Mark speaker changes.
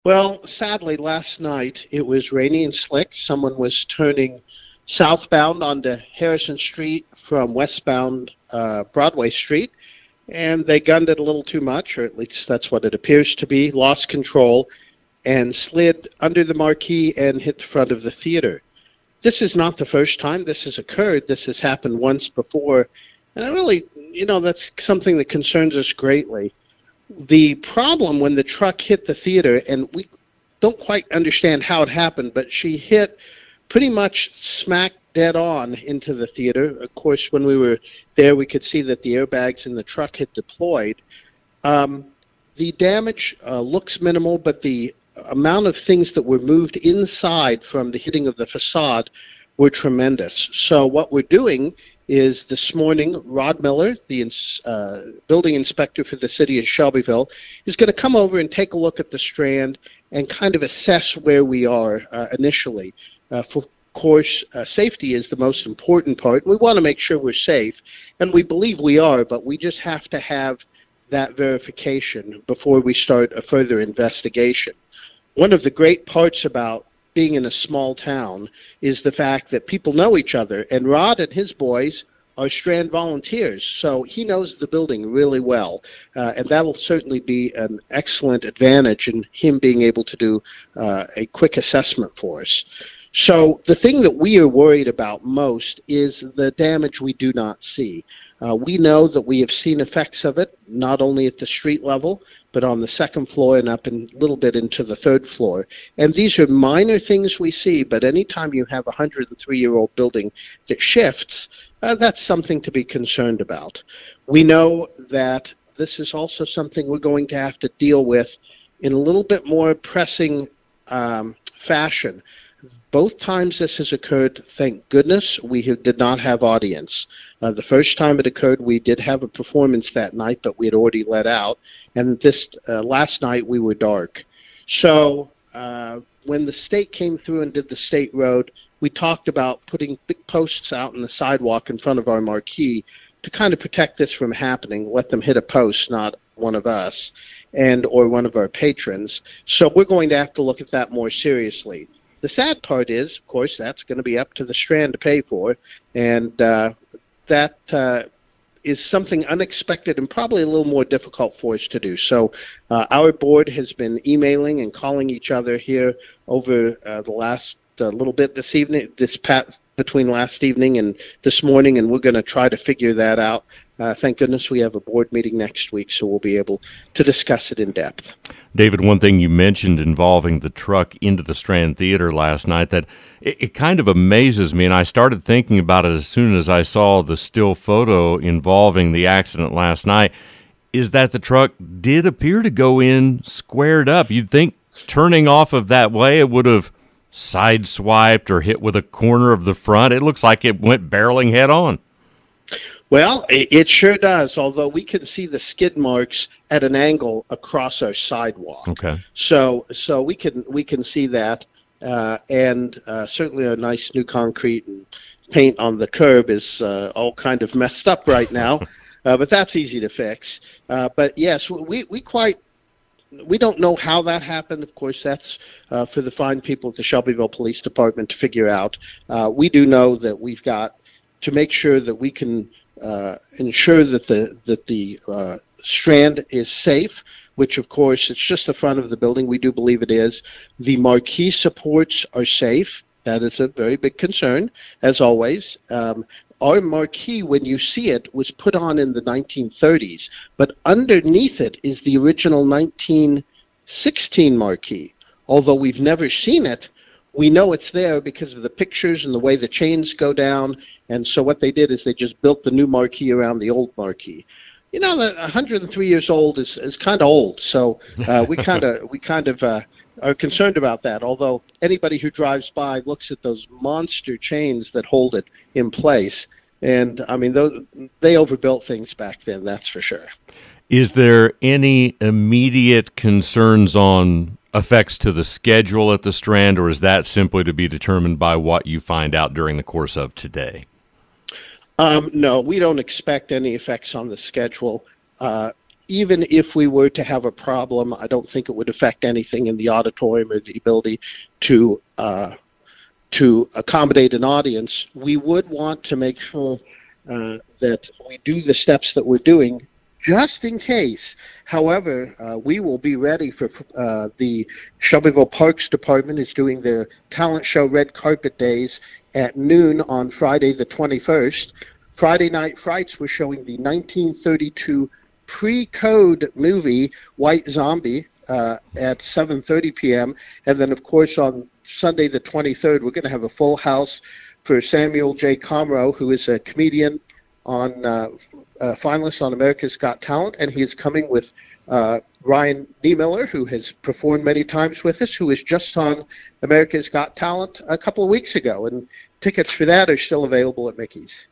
Speaker 1: Well, sadly, last night it was rainy and slick. Someone was turning southbound onto Harrison Street from westbound Broadway Street, and they gunned it a little too much, or at least that's what it appears to be, lost control, and slid under the marquee and hit the front of the theater. This is not the first time this has occurred. This has happened once before, and I really, that's something that concerns us greatly. The problem when the truck hit the theater, and we don't quite understand how it happened, but she hit pretty much smack dead on into the theater. Of course, when we were there, we could see that the airbags in the truck had deployed. The damage looks minimal, but the amount of things that were moved inside from the hitting of the facade were tremendous. So what we're doing is this morning, Rod Miller, the building inspector for the city of Shelbyville, is going to come over and take a look at the Strand and kind of assess where we are initially. Of course, safety is the most important part. We want to make sure we're safe, and we believe we are, but we just have to have that verification before we start a further investigation. One of the great parts about being in a small town is the fact that people know each other, and Rod and his boys are Strand volunteers, so he knows the building really well, and that'll certainly be an excellent advantage in him being able to do a quick assessment for us. So the thing that we are worried about most is the damage we do not see. We know that we have seen effects of it, not only at the street level, but on the second floor and up a little bit into the third floor. And these are minor things we see, but anytime you have a 103-year-old building that shifts, that's something to be concerned about. We know that this is also something we're going to have to deal with in a little bit more pressing fashion. Both times this has occurred, thank goodness, we did not have audience. The first time it occurred, we did have a performance that night, but we had already let out. And this last night, we were dark. So when the state came through and did the state road, we talked about putting big posts out on the sidewalk in front of our marquee to kind of protect this from happening, let them hit a post, not one of us, or one of our patrons. So we're going to have to look at that more seriously. The sad part is, of course, that's going to be up to the Strand to pay for, and that is something unexpected and probably a little more difficult for us to do. So our board has been emailing and calling each other here over the last little bit this evening, between last evening and this morning, and we're going to try to figure that out. Thank goodness we have a board meeting next week, so we'll be able to discuss it in depth.
Speaker 2: David, one thing you mentioned involving the truck into the Strand Theater last night, that it kind of amazes me, and I started thinking about it as soon as I saw the still photo involving the accident last night, is that the truck did appear to go in squared up. You'd think turning off of that way it would have sideswiped or hit with a corner of the front. It looks like it went barreling head on.
Speaker 1: Well, it sure does, although we can see the skid marks at an angle across our sidewalk.
Speaker 2: Okay.
Speaker 1: So we can see that, and certainly our nice new concrete and paint on the curb is all kind of messed up right now, but that's easy to fix. But yes, we don't know how that happened. Of course, that's for the fine people at the Shelbyville Police Department to figure out. We do know that we've got to make sure that we can ensure that the Strand is safe, which of course it's just the front of the building. We do believe it is. The marquee supports are safe. That is a very big concern, as always. Our marquee, when you see it, was put on in the 1930s, but underneath it is the original 1916 marquee. Although we've never seen it, we know it's there because of the pictures and the way the chains go down. And so what they did is they just built the new marquee around the old marquee. You know, that 103 years old is kind of old, so we kind of are concerned about that. Although anybody who drives by looks at those monster chains that hold it in place, and I mean, they overbuilt things back then. That's for sure.
Speaker 2: Is there any immediate concerns on effects to the schedule at the Strand, or is that simply to be determined by what you find out during the course of today?
Speaker 1: No, we don't expect any effects on the schedule. even if we were to have a problem, I don't think it would affect anything in the auditorium or the ability to accommodate an audience. We would want to make sure that we do the steps that we're doing just in case. However, we will be ready for the Shelbyville Parks Department is doing their talent show Red Carpet Days at noon on Friday the 21st. Friday Night Frights was showing the 1932 pre-code movie White Zombie at 7:30 p.m. And then, of course, on Sunday the 23rd, we're going to have a full house for Samuel J. Comroe, who is a comedian on finalist on America's Got Talent, and he is coming with Ryan Niemiller, who has performed many times with us, who was just on America's Got Talent a couple of weeks ago, and tickets for that are still available at Mickey's.